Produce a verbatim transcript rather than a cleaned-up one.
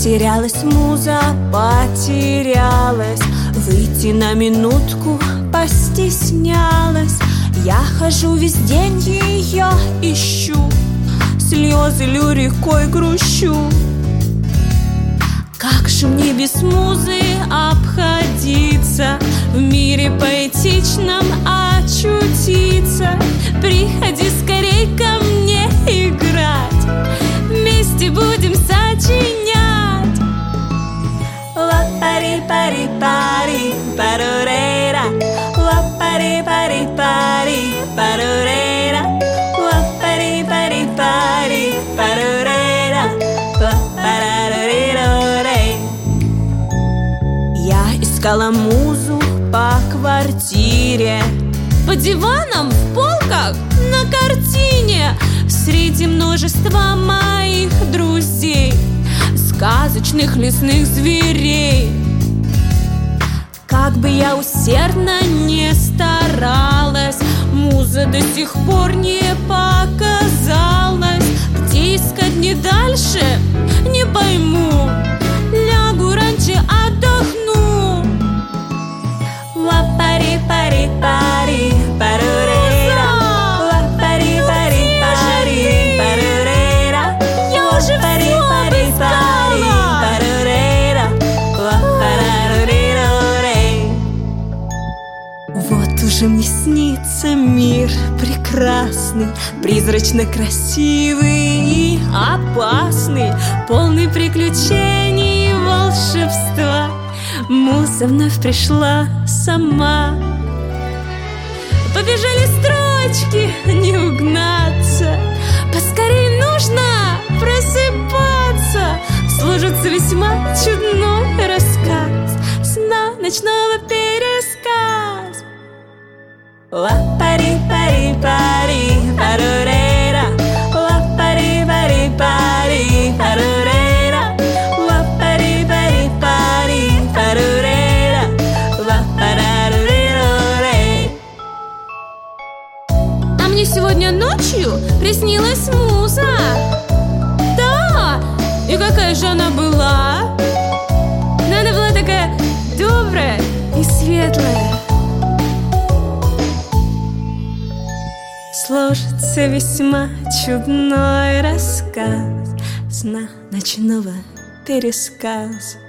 Потерялась муза, потерялась, выйти на минутку постеснялась. Я хожу весь день, ее ищу, слезы лью рекой грущу. Как же мне без музы обходиться, в мире поэтичном очутиться? Приходи скорей ко мне играть, вместе будем сочинять. Ла-пари-пари-пари, парурейра, ла-пари-пари-пари, парурейра, ла-пари-пари-пари, парурейра, ла-парарурирурей. Я искала музу по квартире, по диванам, в полках, на картине, среди множества моих друзей, сказочных лесных зверей. Как бы я усердно не старалась, муза до сих пор не показалась. Где искать не дальше, не пойму, лягу раньше, отдохну. Ла-пари-пари-пари, парурейра, ла-пари-пари-пари, парурейра. Я уже все обыскала. Вот уже мне снится мир прекрасный, призрачно красивый и опасный, полный приключений и волшебства. Муза вновь пришла сама. Побежали строчки, не угнаться, поскорей нужно просыпаться. Служится весьма чудной рассказ, сна ночного пересказ. Ла-пари-пари-пари, парурейра, ла-пари-пари-пари, парурейра, ла-пари-пари-пари, парурейра, ла-парарурирурей. А мне сегодня ночью приснилась муза. Да, и какая же она была? Но она была такая добрая и светлая. Сложится весьма чудной рассказ, сна ночного пересказ.